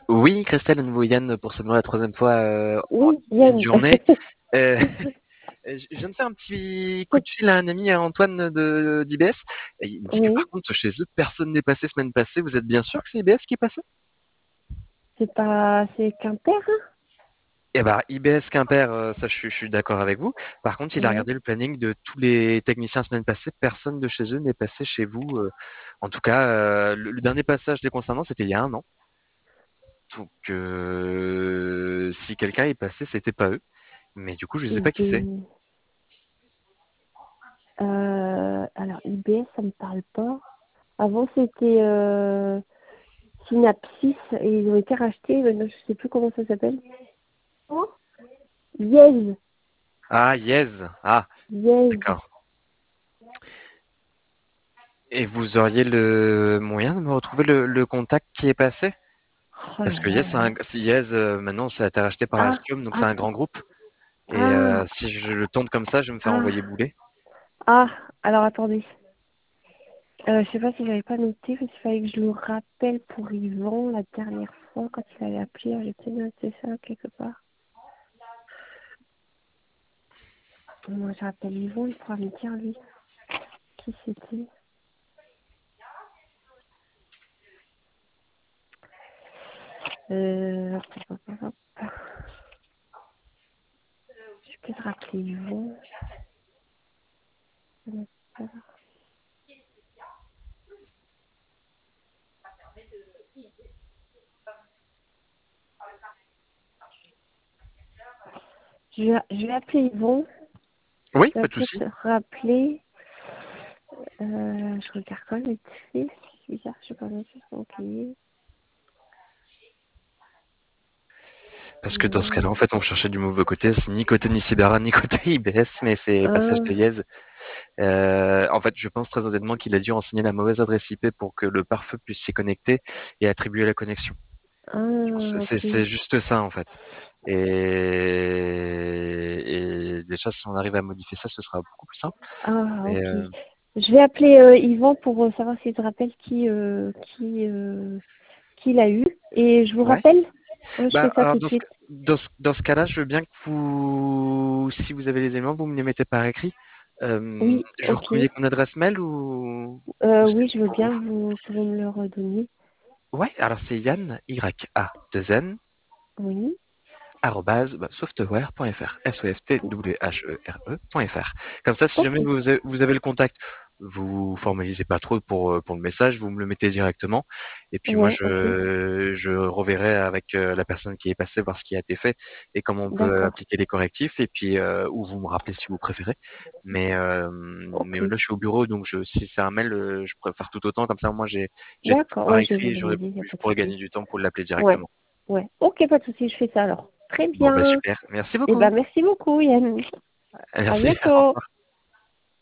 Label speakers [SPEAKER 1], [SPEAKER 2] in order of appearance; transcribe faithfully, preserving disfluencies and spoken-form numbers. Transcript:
[SPEAKER 1] Oui, Christelle, à nouveau Yann pour seulement la troisième fois euh, en
[SPEAKER 2] Oui,
[SPEAKER 1] une
[SPEAKER 2] Yann.
[SPEAKER 1] journée. Euh, je viens de faire un petit coup de fil à un ami, à Antoine de d'I B S. Et il me dit que par
[SPEAKER 2] Oui,
[SPEAKER 1] contre, chez eux, personne n'est passé semaine passée. Vous êtes bien sûr que c'est I B S qui est passé?
[SPEAKER 2] c'est pas, c'est Quimper, hein.
[SPEAKER 1] Eh ben, I B S Quimper, euh, ça, je, suis je suis d'accord avec vous. Par contre, il a
[SPEAKER 2] Ouais.
[SPEAKER 1] regardé le planning de tous les techniciens semaine passée. Personne de chez eux n'est passé chez vous. euh. En tout cas, euh, le, le dernier passage des concernants, c'était il y a un an. Donc, euh, si quelqu'un est passé, c'était pas eux. Mais du coup, je sais
[SPEAKER 2] Et
[SPEAKER 1] pas qui c'est.
[SPEAKER 2] des- euh, alors, I B S, ça me parle pas. Avant, c'était euh, Synapsis et ils ont été rachetés. Maintenant, je sais plus comment ça s'appelle. Oh, Yes,
[SPEAKER 1] Ah, Yes. Ah,
[SPEAKER 2] Yes.
[SPEAKER 1] d'accord. Et vous auriez le moyen de me retrouver le, le contact qui est passé?
[SPEAKER 2] Oh
[SPEAKER 1] Parce
[SPEAKER 2] là
[SPEAKER 1] que
[SPEAKER 2] là
[SPEAKER 1] Yes,
[SPEAKER 2] là
[SPEAKER 1] c'est un,
[SPEAKER 2] là.
[SPEAKER 1] si Yes, euh, maintenant, ça a été racheté par
[SPEAKER 2] Ah,
[SPEAKER 1] Alstom, donc c'est un grand
[SPEAKER 2] attends.
[SPEAKER 1] groupe. Et
[SPEAKER 2] Ah,
[SPEAKER 1] euh, si je le tente comme ça, je vais me faire
[SPEAKER 2] ah,
[SPEAKER 1] envoyer bouler.
[SPEAKER 2] ah. Alors, attendez. Euh, je sais pas si j'avais pas noté, parce qu'il fallait que je le rappelle pour Yvan la dernière fois quand il avait appelé. J'ai peut-être noté ça quelque part. Moi, je rappelle Yvan, il pourra me dire lui qui c'était. Euh, hop, hop, hop, hop. Je peux te rappeler Yvan. Je vais, je vais appeler Yvan.
[SPEAKER 1] Oui,
[SPEAKER 2] Il
[SPEAKER 1] pas
[SPEAKER 2] va
[SPEAKER 1] de
[SPEAKER 2] peut-être
[SPEAKER 1] souci.
[SPEAKER 2] te rappeler. Euh, je regarde quand même vite fait. C'est bizarre, je sais pas noter son cahier.
[SPEAKER 1] Parce que dans ce cas-là, en
[SPEAKER 2] Euh,
[SPEAKER 1] fait, on cherchait du mauvais côté. C'est ni côté Nisibara, ni côté I B S, mais c'est passage de
[SPEAKER 2] ah,
[SPEAKER 1] Yes. Euh, en fait, je pense très honnêtement qu'il a dû renseigner la mauvaise adresse I P pour que le pare-feu puisse s'y connecter et attribuer la connexion.
[SPEAKER 2] ah,
[SPEAKER 1] C'est
[SPEAKER 2] ok.
[SPEAKER 1] c'est juste ça, en fait. Et, et déjà, si on arrive à modifier ça, ce sera beaucoup plus simple.
[SPEAKER 2] Ah,
[SPEAKER 1] Et
[SPEAKER 2] ok.
[SPEAKER 1] euh,
[SPEAKER 2] Je vais appeler euh, Yvan pour euh, savoir s'il se rappelle qui, euh, qui, euh, qui l'a eu. Et je vous
[SPEAKER 1] ouais.
[SPEAKER 2] rappelle. Ouais, je
[SPEAKER 1] Bah,
[SPEAKER 2] fais ça
[SPEAKER 1] alors
[SPEAKER 2] tout de
[SPEAKER 1] dans ce,
[SPEAKER 2] suite.
[SPEAKER 1] dans ce, dans ce cas-là, je veux bien que vous, si vous avez les éléments, vous me les mettez par écrit. Euh,
[SPEAKER 2] Oui,
[SPEAKER 1] je vous
[SPEAKER 2] ok.
[SPEAKER 1] communique mon adresse mail ou, ou
[SPEAKER 2] Euh,
[SPEAKER 1] c'est
[SPEAKER 2] oui,
[SPEAKER 1] bon
[SPEAKER 2] je veux
[SPEAKER 1] pour vous?
[SPEAKER 2] bien vous, que vous me le redonniez.
[SPEAKER 1] Ouais, alors c'est Yann, Y A deux N,
[SPEAKER 2] Oui.
[SPEAKER 1] arrobase, bah, software.fr, S O F T W H E R E.fr. Comme ça, si jamais
[SPEAKER 2] Ok.
[SPEAKER 1] vous avez, vous avez le contact, vous formalisez pas trop pour, euh, pour le message, vous me le mettez directement. Et puis moi,
[SPEAKER 2] Ouais, ok.
[SPEAKER 1] je, je reverrai avec euh, la personne qui est passée voir ce qui a été fait et comment on peut
[SPEAKER 2] D'accord.
[SPEAKER 1] appliquer les correctifs. Et puis, euh, ou vous me rappelez si vous préférez. Mais, euh, mais
[SPEAKER 2] Ok.
[SPEAKER 1] là, je suis au bureau, donc je, si c'est un mail, euh, je préfère tout autant. Comme ça, moi, j'ai, j'ai tout
[SPEAKER 2] D'accord.
[SPEAKER 1] par
[SPEAKER 2] Ouais, je vais
[SPEAKER 1] écrit
[SPEAKER 2] vous
[SPEAKER 1] et j'aurais,
[SPEAKER 2] demander, il n'y a
[SPEAKER 1] je
[SPEAKER 2] pas de
[SPEAKER 1] pourrais
[SPEAKER 2] souci.
[SPEAKER 1] gagner du temps pour l'appeler
[SPEAKER 2] Ouais.
[SPEAKER 1] directement.
[SPEAKER 2] Ouais. Ok, pas de souci, je fais ça alors. Très
[SPEAKER 1] Bon, bah
[SPEAKER 2] bien.
[SPEAKER 1] super. Merci
[SPEAKER 2] Eh ben,
[SPEAKER 1] beaucoup.
[SPEAKER 2] merci beaucoup, Yann. À
[SPEAKER 1] Merci.
[SPEAKER 2] bientôt.